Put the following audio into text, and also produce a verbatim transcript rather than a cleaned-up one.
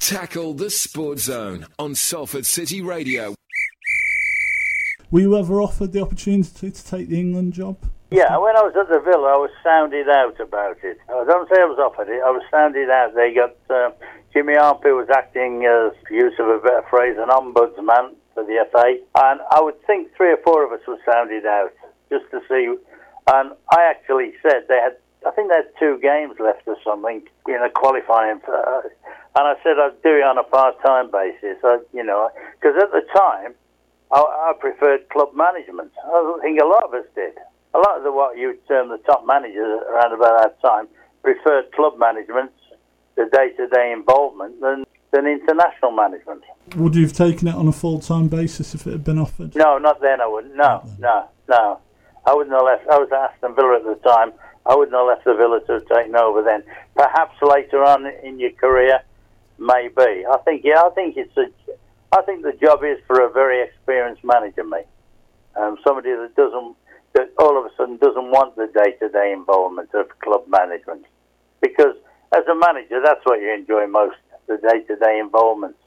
Tackle the Sport Zone on Salford City Radio. Were you ever offered the opportunity to take the England job? Yeah, when I was at the Villa, I was sounded out about it. I don't say I was offered it, I was sounded out. They got, uh, Jimmy Harper was acting as, for use of a better phrase, an ombudsman for the F A. And I would think three or four of us were sounded out, just to see. And I actually said they had, I think they had two games left or something, you know, qualifying for, uh, and I said I'd do it on a part-time basis, I, you know, because at the time, I, I preferred club management. I think a lot of us did. A lot of the, what you would term the top managers around about that time, preferred club management, the day-to-day involvement, than, than international management. Would you have taken it on a full-time basis if it had been offered? No, not then I wouldn't. No, no, no. I wouldn't have left. I was at Aston Villa at the time. I wouldn't have left the Villa to have taken over then. Perhaps later on in your career, maybe. I think, yeah, I think it's a, I think the job is for a very experienced manager, mate. Um, somebody that doesn't, that all of a sudden doesn't want the day-to-day involvement of club management. Because as a manager, that's what you enjoy most, the day-to-day involvement.